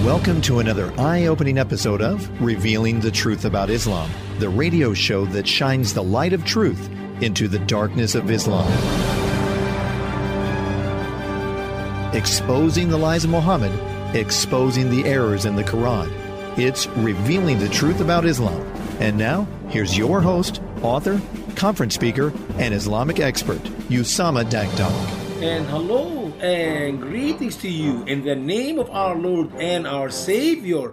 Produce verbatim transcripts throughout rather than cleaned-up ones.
Welcome to another eye-opening episode of Revealing the Truth About Islam, the radio show that shines the light of truth into the darkness of Islam. Exposing the lies of Muhammad, exposing the errors in the Quran. It's Revealing the Truth About Islam. And now, here's your host, author, conference speaker, and Islamic expert, Usama Dagdag. And hello and greetings to you in the name of our Lord and our Savior,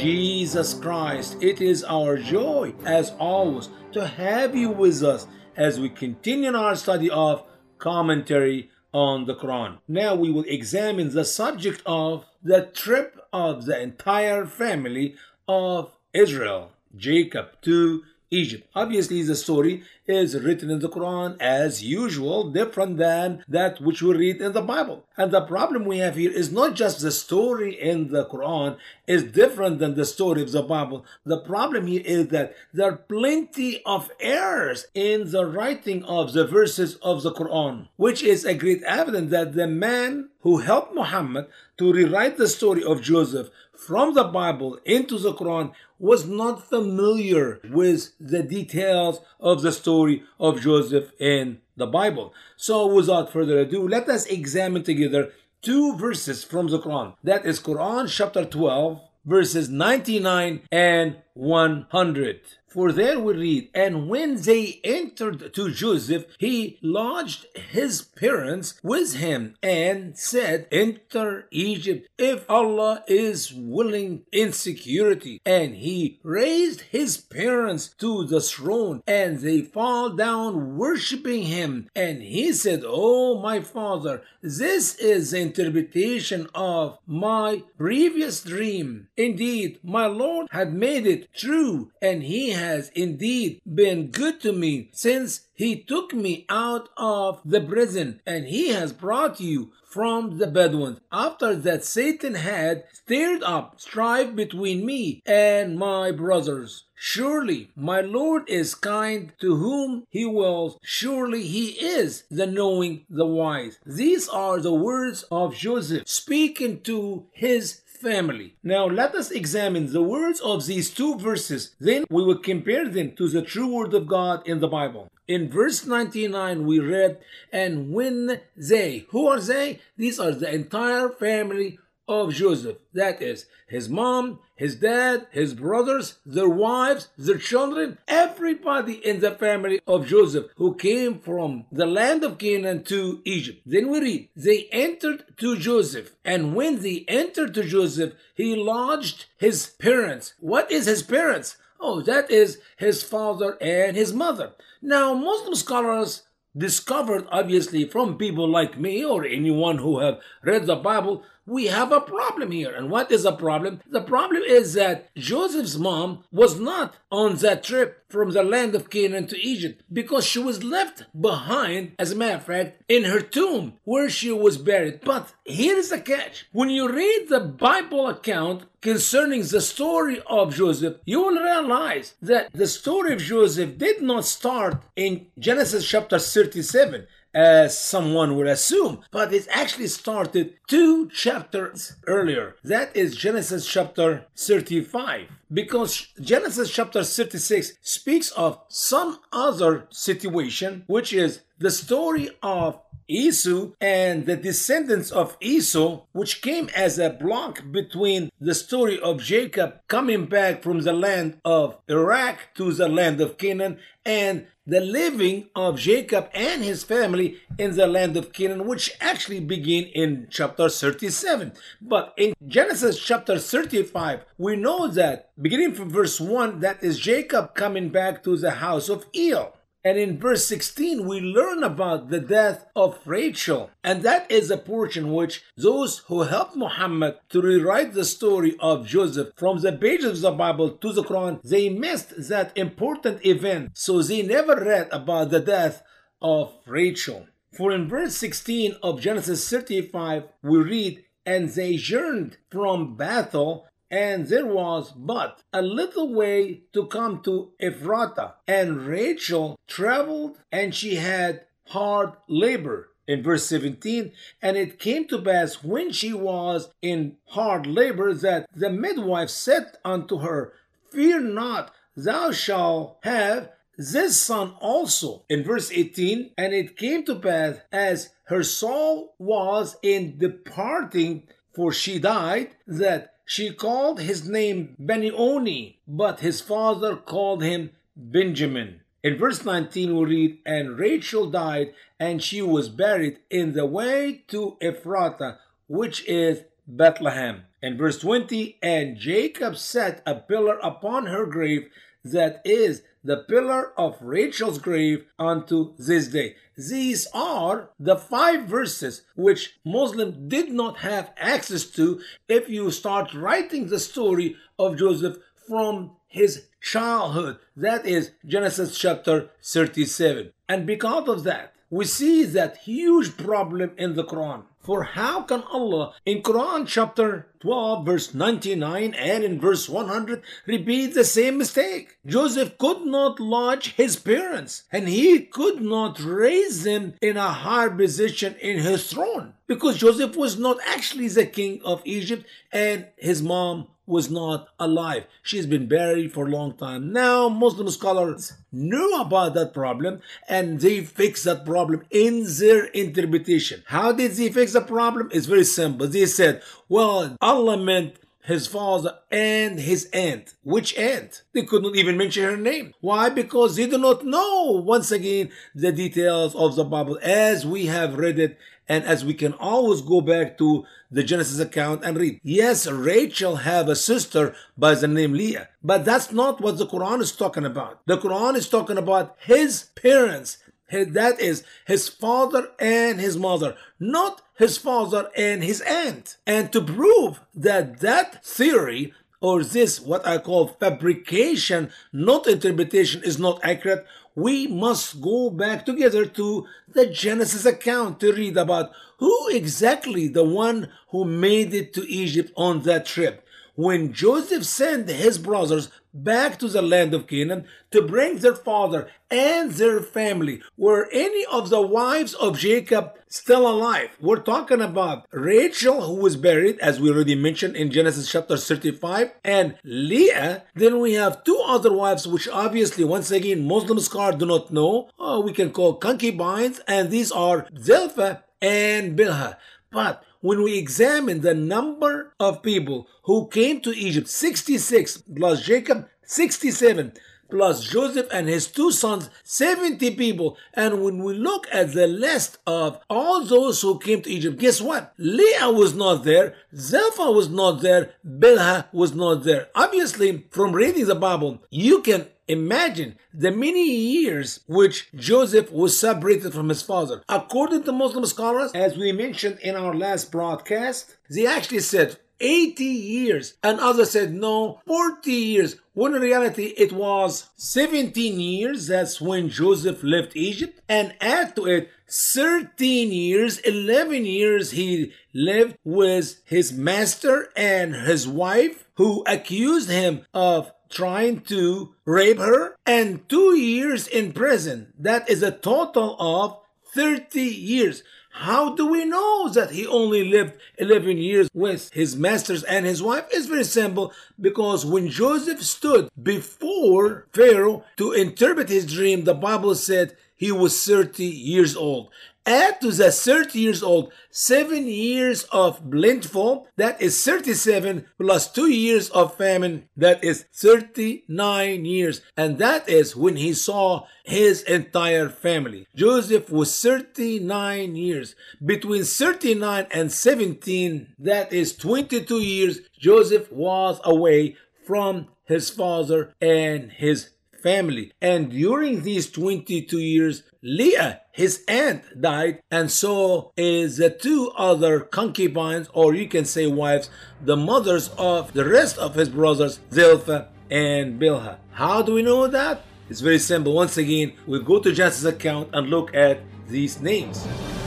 Jesus Christ. It is our joy, as always, to have you with us as we continue in our study of commentary on the Quran. Now we will examine the subject of the trip of the entire family of Israel, Jacob, to Egypt. Obviously, the story is written in the Quran as usual, different than that which we read in the Bible. And the problem we have here is not just the story in the Quran is different than the story of the Bible. The problem here is that there are plenty of errors in the writing of the verses of the Quran, which is a great evidence that the man who helped Muhammad to rewrite the story of Joseph from the Bible into the Quran was not familiar with the details of the story of Joseph in the Bible. So without further ado, let us examine together two verses from the Quran. That is Quran chapter twelve, verses ninety-nine and one hundred. For there we read, and when they entered to Joseph, he lodged his parents with him and said, enter Egypt if Allah is willing in security. And he raised his parents to the throne, and they fall down worshipping him. And he said, oh my father, this is the interpretation of my previous dream. Indeed, my Lord had made it true, and he has indeed been good to me since he took me out of the prison, and he has brought you from the Bedouins. After that, Satan had stirred up strife between me and my brothers. Surely my Lord is kind to whom he wills. Surely he is the knowing, the wise. These are the words of Joseph speaking to his family. Now let us examine the words of these two verses. Then we will compare them to the true word of God in the Bible. In verse ninety-nine we read, and when they, who are they? These are the entire family of Joseph. That is his mom, his dad, his brothers, their wives, their children, everybody in the family of Joseph who came from the land of Canaan to Egypt. Then we read, they entered to Joseph, and when they entered to Joseph, he lodged his parents. What is his parents? Oh, that is his father and his mother. Now, Muslim scholars discovered, obviously, from people like me or anyone who have read the Bible, we have a problem here. And what is the problem? The problem is that Joseph's mom was not on that trip from the land of Canaan to Egypt because she was left behind, as a matter of fact, in her tomb where she was buried. But here is the catch. When you read the Bible account concerning the story of Joseph, you will realize that the story of Joseph did not start in Genesis chapter thirty-seven, as someone would assume, but it actually started two chapters earlier. That is Genesis chapter thirty-five, because Genesis chapter thirty-six speaks of some other situation, which is the story of Esau and the descendants of Esau, which came as a block between the story of Jacob coming back from the land of Iraq to the land of Canaan, and the living of Jacob and his family in the land of Canaan, which actually begin in chapter thirty-seven. But in Genesis chapter thirty-five, we know that beginning from verse one, that is Jacob coming back to the house of El. And in verse sixteen, we learn about the death of Rachel. And that is a portion which those who helped Muhammad to rewrite the story of Joseph from the pages of the Bible to the Quran, they missed that important event. So they never read about the death of Rachel. For in verse sixteen of Genesis thirty-five, we read, and they journeyed from Bethel, and there was but a little way to come to Ephrata. And Rachel traveled, and she had hard labor. In verse seventeen, and it came to pass when she was in hard labor that the midwife said unto her, Fear not, thou shalt have this son also. In verse eighteen, and it came to pass as her soul was in departing, for she died, that she called his name Benioni, but his father called him Benjamin. In verse nineteen we read, and Rachel died, and she was buried in the way to Ephratah, which is Bethlehem. In verse twenty, and Jacob set a pillar upon her grave, that is the pillar of Rachel's grave unto this day. These are the five verses which Muslims did not have access to if you start writing the story of Joseph from his childhood. That is Genesis chapter thirty-seven. And because of that, we see that huge problem in the Quran. For how can Allah in Quran chapter twelve verse ninety-nine and in verse one hundred repeat the same mistake? Joseph could not lodge his parents, and he could not raise them in a higher position in his throne, because Joseph was not actually the king of Egypt and his mom was not alive. She's been buried for a long time. Now Muslim scholars knew about that problem and they fixed that problem in their interpretation. How did they fix the problem? It's very simple. They said, well, Allah meant his father and his aunt. Which aunt? They could not even mention her name. Why? Because they do not know, once again, the details of the Bible as we have read it, and as we can always go back to the Genesis account and read. Yes, Rachel have a sister by the name Leah, but that's not what the Quran is talking about. The Quran is talking about his parents. That is his father and his mother, not his father and his aunt. And to prove that that theory, or this what I call fabrication, not interpretation, is not accurate, we must go back together to the Genesis account to read about who exactly the one who made it to Egypt on that trip. When Joseph sent his brothers back to the land of Canaan to bring their father and their family, were any of the wives of Jacob still alive? We're talking about Rachel, who was buried, as we already mentioned in Genesis chapter thirty-five, and Leah. Then we have two other wives, which obviously, once again, Muslim scholars do not know. Oh, we can call concubines, and these are Zilpah and Bilhah. But when we examine the number of people who came to Egypt, sixty-six plus Jacob, sixty-seven plus Joseph and his two sons, seventy people. And when we look at the list of all those who came to Egypt, guess what? Leah was not there, Zilpah was not there, Bilhah was not there. Obviously, from reading the Bible, you can imagine the many years which Joseph was separated from his father. According to Muslim scholars, as we mentioned in our last broadcast, they actually said eighty years, and others said no, forty years, when in reality it was seventeen years. That's when Joseph left Egypt, and add to it thirteen years, eleven years he lived with his master and his wife, who accused him of trying to rape her, and two years in prison. That is a total of thirty years. How do we know that he only lived eleven years with his masters and his wife? It's very simple, because when Joseph stood before Pharaoh to interpret his dream, the Bible said he was thirty years old. Add to the thirty years old, seven years of plentiful, that is thirty-seven, plus two years of famine, that is thirty-nine years. And that is when he saw his entire family. Joseph was thirty-nine years. Between thirty-nine and seventeen, that is twenty-two years, Joseph was away from his father and his family. And during these twenty-two years, Leah, his aunt, died, and so is the two other concubines, or you can say wives, the mothers of the rest of his brothers, Zilpah and Bilhah. How do we know that? It's very simple. Once again, we go to Genesis account and look at these names.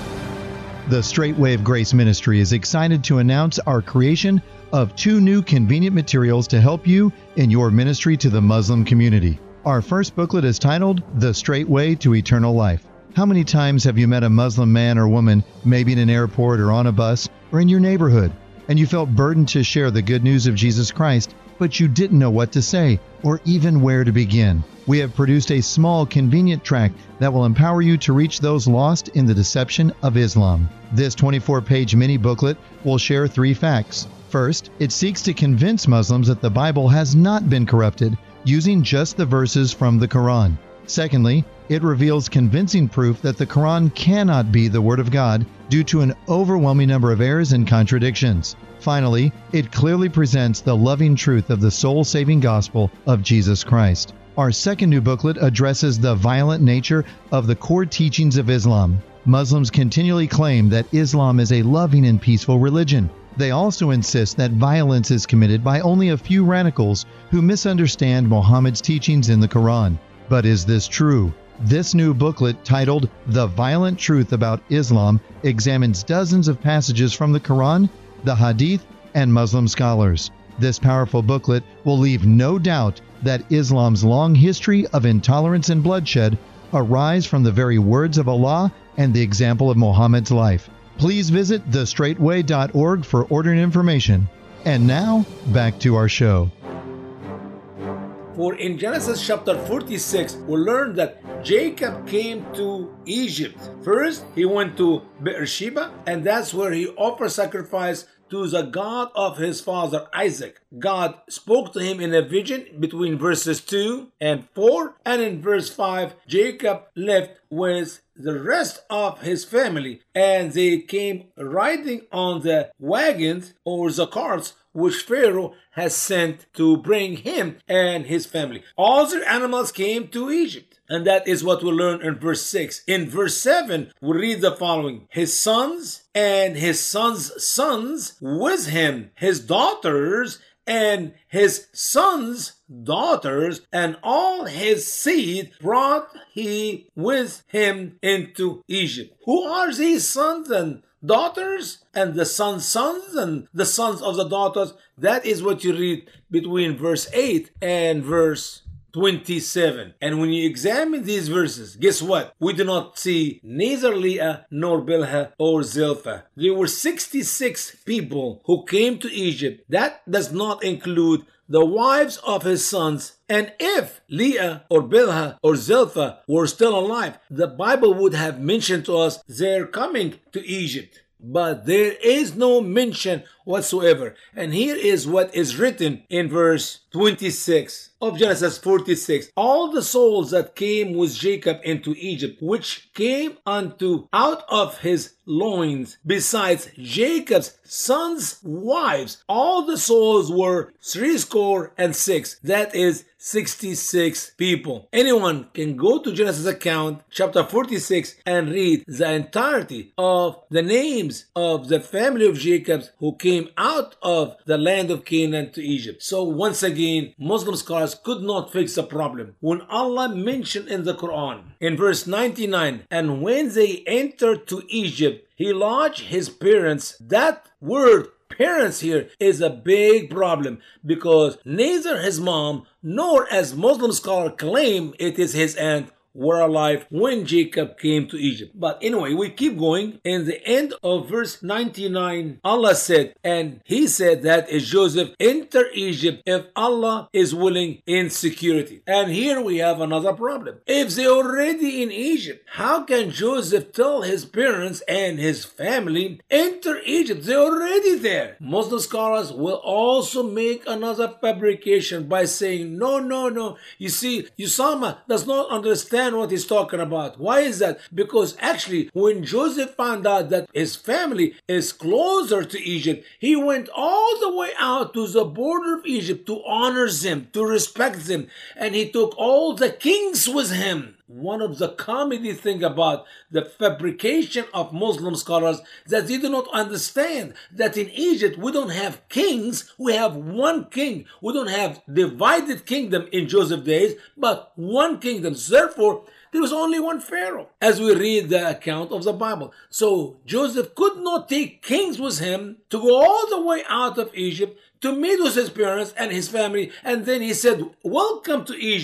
The Straight Way of Grace Ministry is excited to announce our creation of two new convenient materials to help you in your ministry to the Muslim community. Our first booklet is titled The Straight Way to Eternal Life. How many times have you met a Muslim man or woman, maybe in an airport or on a bus or in your neighborhood, and you felt burdened to share the good news of Jesus Christ, but you didn't know what to say or even where to begin? We have produced a small, convenient tract that will empower you to reach those lost in the deception of Islam. This twenty-four page mini booklet will share three facts. First, it seeks to convince Muslims that the Bible has not been corrupted using just the verses from the Quran. Secondly, it reveals convincing proof that the Quran cannot be the Word of God due to an overwhelming number of errors and contradictions. Finally, it clearly presents the loving truth of the soul-saving gospel of Jesus Christ. Our second new booklet addresses the violent nature of the core teachings of Islam. Muslims continually claim that Islam is a loving and peaceful religion. They also insist that violence is committed by only a few radicals who misunderstand Muhammad's teachings in the Quran. But is this true? This new booklet, titled The Violent Truth About Islam, examines dozens of passages from the Quran, the Hadith, and Muslim scholars. This powerful booklet will leave no doubt that Islam's long history of intolerance and bloodshed arise from the very words of Allah and the example of Muhammad's life. Please visit the straight way dot org for ordering information. And now, back to our show. For in Genesis chapter forty-six, we learn that Jacob came to Egypt. First, he went to Beersheba, and that's where he offered sacrifice to the God of his father Isaac. God spoke to him in a vision between verses two and four, and in verse five, Jacob left with the rest of his family, and they came riding on the wagons or the carts which Pharaoh has sent to bring him and his family. All their animals came to Egypt. And that is what we learn in verse six. In verse seven, we read the following. His sons and his sons' sons with him, his daughters and his sons' daughters, and all his seed brought he with him into Egypt. Who are these sons and daughters? And the sons' sons and the sons of the daughters? That is what you read between verse eight and verse twenty-seven. And when you examine these verses, guess what? We do not see neither Leah nor Bilhah or Zilpah. There were sixty-six people who came to Egypt. That does not include the wives of his sons. And if Leah or Bilhah or Zilpah were still alive, the Bible would have mentioned to us their coming to Egypt. But there is no mention whatsoever. And here is what is written in verse twenty-six of Genesis forty-six. All the souls that came with Jacob into Egypt, which came unto out of his loins, besides Jacob's sons' wives, all the souls were threescore and six. That is sixty-six people. Anyone can go to Genesis account, chapter forty-six, and read the entirety of the names of the family of Jacob who came out of the land of Canaan to Egypt. So once again, Muslim scholars could not fix the problem. When Allah mentioned in the Quran, in verse ninety-nine, and when they entered to Egypt, he lodged his parents. That word parents here is a big problem, because neither his mom nor, as Muslim scholars claim, it is his aunt, were alive when Jacob came to Egypt. But anyway, we keep going. In the end of verse ninety-nine, Allah said, and he said, that is Joseph, enter Egypt if Allah is willing in security. And here we have another problem. If they're already in Egypt, how can Joseph tell his parents and his family, enter Egypt? They're already there. Muslim scholars will also make another fabrication by saying, no, no, no. You see, Usama does not understand what he's talking about. Why is that? Because actually, when Joseph found out that his family is closer to Egypt, he went all the way out to the border of Egypt to honor them, to respect them, and he took all the kings with him. One of the comedy thing about the fabrication of Muslim scholars that they do not understand that in Egypt we don't have kings, we have one king. We don't have divided kingdom in Joseph's days, but one kingdom. Therefore, there was only one Pharaoh, as we read the account of the Bible. So Joseph could not take kings with him to go all the way out of Egypt to meet with his parents and his family, and then he said, welcome to Egypt.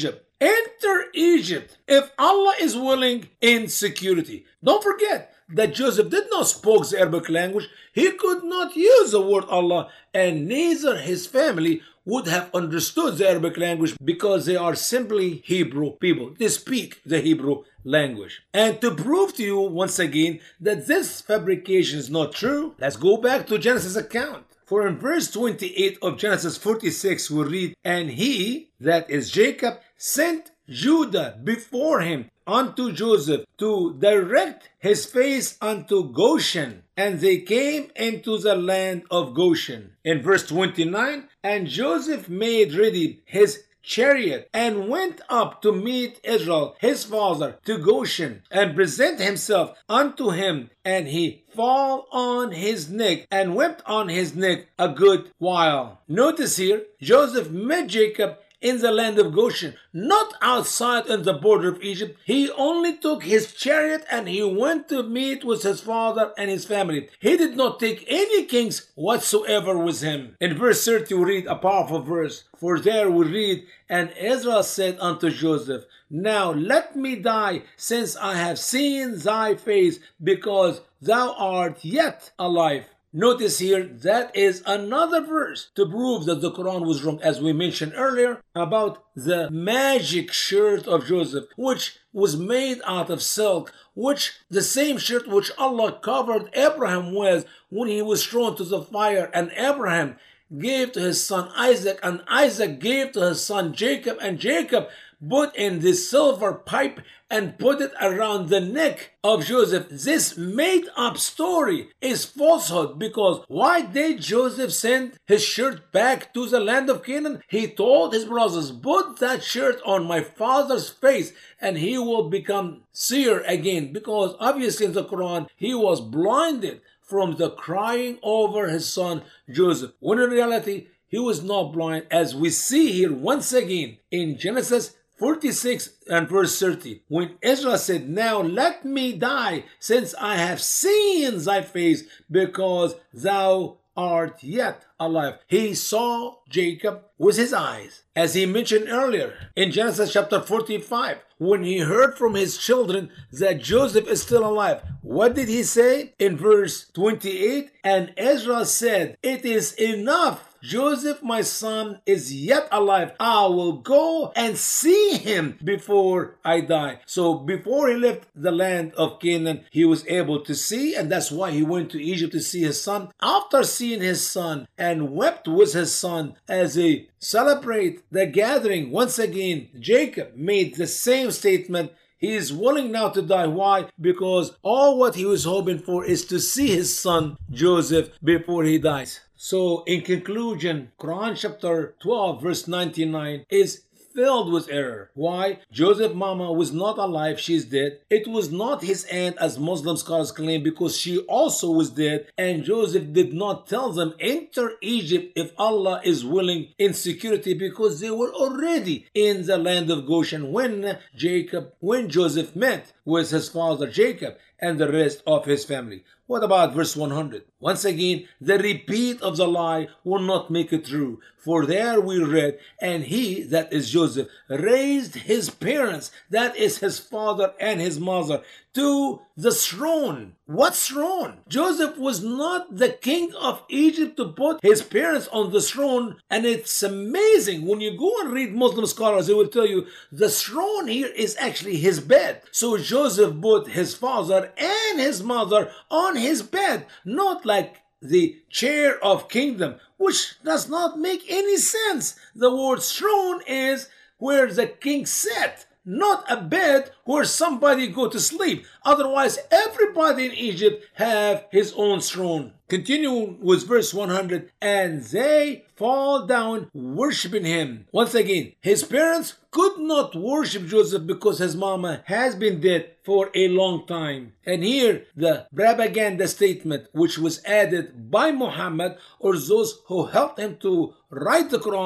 enter Egypt if Allah is willing in security. Don't forget that Joseph did not speak the Arabic language. He could not use the word Allah, and neither his family would have understood the Arabic language because they are simply Hebrew people. They speak the Hebrew language. And to prove to you once again that this fabrication is not true, let's go back to Genesis account. For in verse twenty-eight of Genesis forty-six we read, and he, that is Jacob, sent Judah before him unto Joseph to direct his face unto Goshen, and they came into the land of Goshen. In verse twenty-nine, and Joseph made ready his chariot and went up to meet Israel his father to Goshen, and present himself unto him, and he fall on his neck and wept on his neck a good while. Notice here, Joseph met Jacob in the land of Goshen, not outside in the border of Egypt. He only took his chariot and he went to meet with his father and his family. He did not take any kings whatsoever with him. In verse thirty we read a powerful verse. For there we read, and Israel said unto Joseph, now let me die, since I have seen thy face, because thou art yet alive. Notice here, that is another verse to prove that the Quran was wrong, as we mentioned earlier, about the magic shirt of Joseph, which was made out of silk, which the same shirt which Allah covered Abraham with when he was thrown to the fire, and Abraham gave to his son Isaac, and Isaac gave to his son Jacob, and Jacob put in this silver pipe and put it around the neck of Joseph. This made up story is falsehood, because why did Joseph send his shirt back to the land of Canaan? He told his brothers, put that shirt on my father's face and he will become seer again, because obviously in the Quran he was blinded from the crying over his son Joseph, when in reality he was not blind, as we see here once again in Genesis forty-six and verse thirty, when Israel said, now let me die, since I have seen thy face, because thou art yet alive. He saw Jacob with his eyes, as he mentioned earlier in Genesis chapter forty-five, when he heard from his children that Joseph is still alive. What did he say in verse twenty-eight? And Israel said, it is enough. Joseph, my son, is yet alive. I will go and see him before I die. So before he left the land of Canaan, he was able to see, and that's why he went to Egypt to see his son. After seeing his son and wept with his son as they celebrate the gathering, once again, Jacob made the same statement. He is willing now to die. Why? Because all what he was hoping for is to see his son Joseph before he dies. So in conclusion, Quran chapter twelve verse ninety-nine is filled with error. Why? Joseph's mama was not alive, she's dead. It was not his aunt, as Muslim scholars claim, because she also was dead, and Joseph did not tell them enter Egypt if Allah is willing in security, because they were already in the land of Goshen when Jacob, when Joseph met with his father Jacob and the rest of his family. What about verse one hundred? Once again, the repeat of the lie will not make it true. For there we read, and he, that is Joseph, raised his parents, that is his father and his mother, to the throne. What throne? Joseph was not the king of Egypt to put his parents on the throne. And it's amazing. When you go and read Muslim scholars, they will tell you the throne here is actually his bed. So Joseph put his father and his mother on his bed, not like the chair of kingdom, which does not make any sense. The word throne is where the king sat, not a bed where somebody go to sleep. Otherwise, everybody in Egypt have his own throne. Continuing with verse one hundred, and they fall down worshiping him. Once again, his parents could not worship Joseph because his mama has been dead for a long time. And here, the propaganda statement, which was added by Muhammad or those who helped him to write the Quran,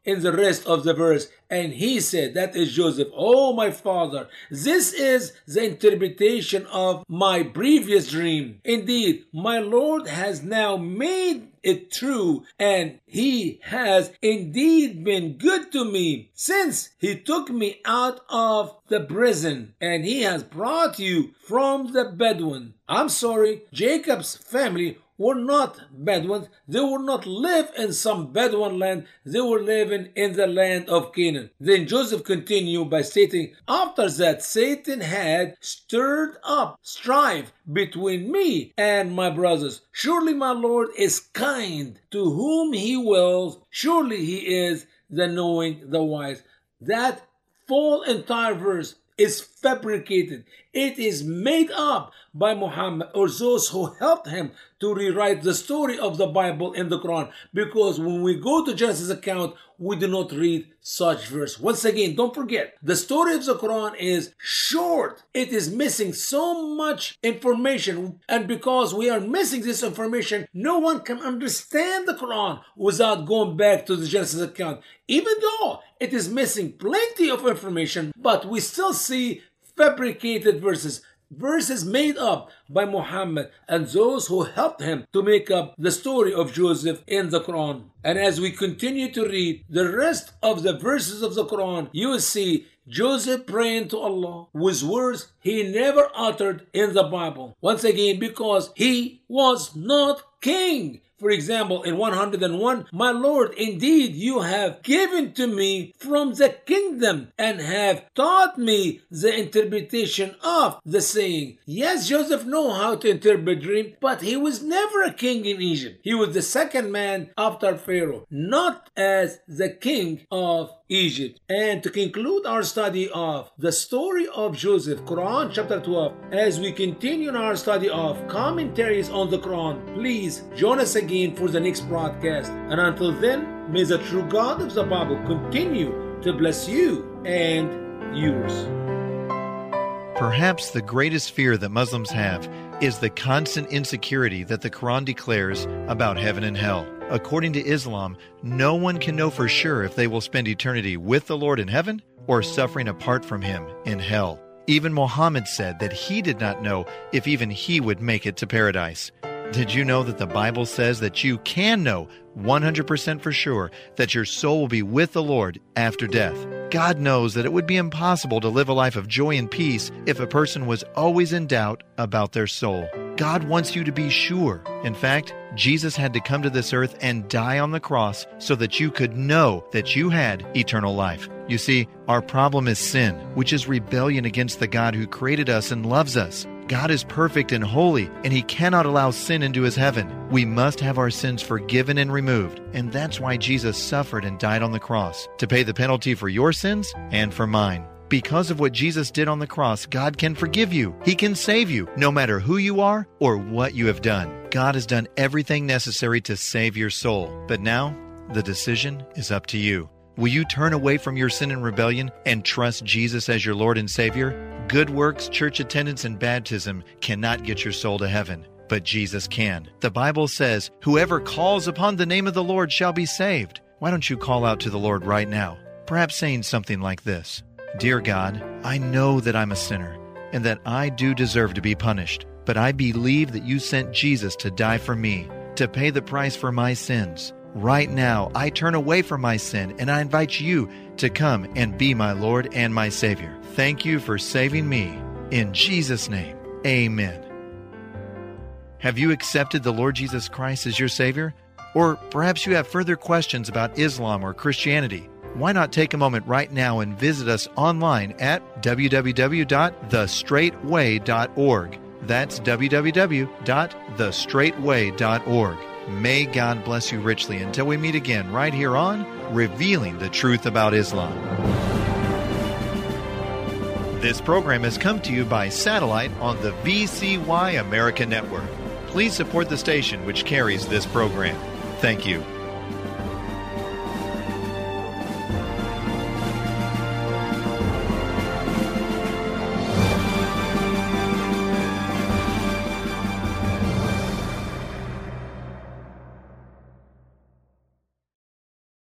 in the rest of the verse. And he said, that is Joseph, "Oh, my father, this is the interpretation of my previous dream. Indeed, my Lord has now made it true, and he has indeed been good to me since he took me out of the prison, and he has brought you from the Bedouin." I'm sorry, Jacob's family were not Bedouins. They would not live in some Bedouin land. They were living in the land of Canaan. Then Joseph continued by stating, "After that, Satan had stirred up strife between me and my brothers. Surely my Lord is kind to whom he wills. Surely he is the knowing, the wise." That full entire verse is fabricated. It is made up by Muhammad or those who helped him to rewrite the story of the Bible in the Quran. Because when we go to Genesis account, we do not read such verse. Once again, don't forget, the story of the Quran is short. It is missing so much information. And because we are missing this information, no one can understand the Quran without going back to the Genesis account. Even though it is missing plenty of information, but we still see fabricated verses. Verses made up by Muhammad and those who helped him to make up the story of Joseph in the Quran. And as we continue to read the rest of the verses of the Quran, you will see Joseph praying to Allah with words he never uttered in the Bible. Once again, because he was not king. For example, in one hundred one, "My Lord, indeed you have given to me from the kingdom and have taught me the interpretation of the saying." Yes, Joseph knew how to interpret dream, but he was never a king in Egypt. He was the second man after Pharaoh, not as the king of Egypt. And to conclude our study of the story of Joseph, Quran chapter twelve, as we continue in our study of commentaries on the Quran, please join us again for the next broadcast. And until then, may the true God of the Bible continue to bless you and yours. Perhaps the greatest fear that Muslims have is the constant insecurity that the Quran declares about heaven and hell. According to Islam, no one can know for sure if they will spend eternity with the Lord in heaven or suffering apart from him in hell. Even Muhammad said that he did not know if even he would make it to paradise. Did you know that the Bible says that you can know one hundred percent for sure that your soul will be with the Lord after death? God knows that it would be impossible to live a life of joy and peace if a person was always in doubt about their soul. God wants you to be sure. In fact, Jesus had to come to this earth and die on the cross so that you could know that you had eternal life. You see, our problem is sin, which is rebellion against the God who created us and loves us. God is perfect and holy, and He cannot allow sin into His heaven. We must have our sins forgiven and removed, and that's why Jesus suffered and died on the cross, to pay the penalty for your sins and for mine. Because of what Jesus did on the cross, God can forgive you. He can save you, no matter who you are or what you have done. God has done everything necessary to save your soul. But now, the decision is up to you. Will you turn away from your sin and rebellion and trust Jesus as your Lord and Savior? Good works, church attendance, and baptism cannot get your soul to heaven, but Jesus can. The Bible says, "Whoever calls upon the name of the Lord shall be saved." Why don't you call out to the Lord right now? Perhaps saying something like this: "Dear God, I know that I'm a sinner and that I do deserve to be punished, but I believe that you sent Jesus to die for me, to pay the price for my sins. Right now, I turn away from my sin and I invite you to come and be my Lord and my Savior. Thank you for saving me. In Jesus' name, amen." Have you accepted the Lord Jesus Christ as your Savior? Or perhaps you have further questions about Islam or Christianity. Why not take a moment right now and visit us online at w w w dot the straight way dot org. That's w w w dot the straight way dot org. May God bless you richly until we meet again right here on Revealing the Truth About Islam. This program has come to you by satellite on the V C Y America Network. Please support the station which carries this program. Thank you.